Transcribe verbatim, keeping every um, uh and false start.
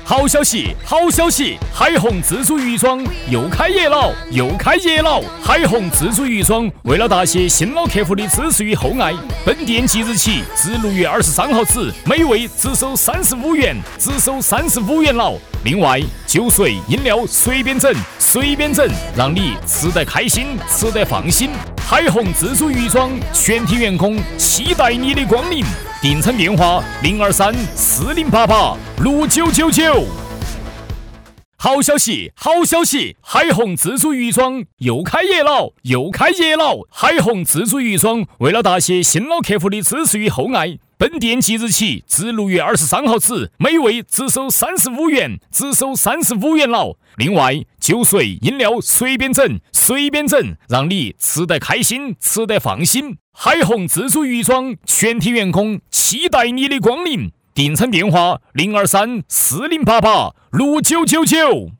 好消息，好消息！海虹自助浴庄又开业了，又开业了！海虹自助浴庄为了答谢新老客户的支持与厚爱，本店即日起至六月二十三号止，每位只收三十五元，只收三十五元了。另外，酒水、饮料随便整，随便整，让你吃得开心，吃得放心。海虹自助浴庄全体员工期待你的光临。订餐电话零二三四零八八六九九九。好消息，好消息！海虹自助浴庄又开业了，又开业了！海虹自助浴庄为了答谢新老客户的支持与厚爱，本店即日起至六月二十三号止，每位只收三十五元，只收三十五元了。另外，酒水、饮料随便整，随便整，让你吃得开心，吃得放心。海虹自助浴庄全体员工期待你的光临。订餐电话零二三四零八八六九九九。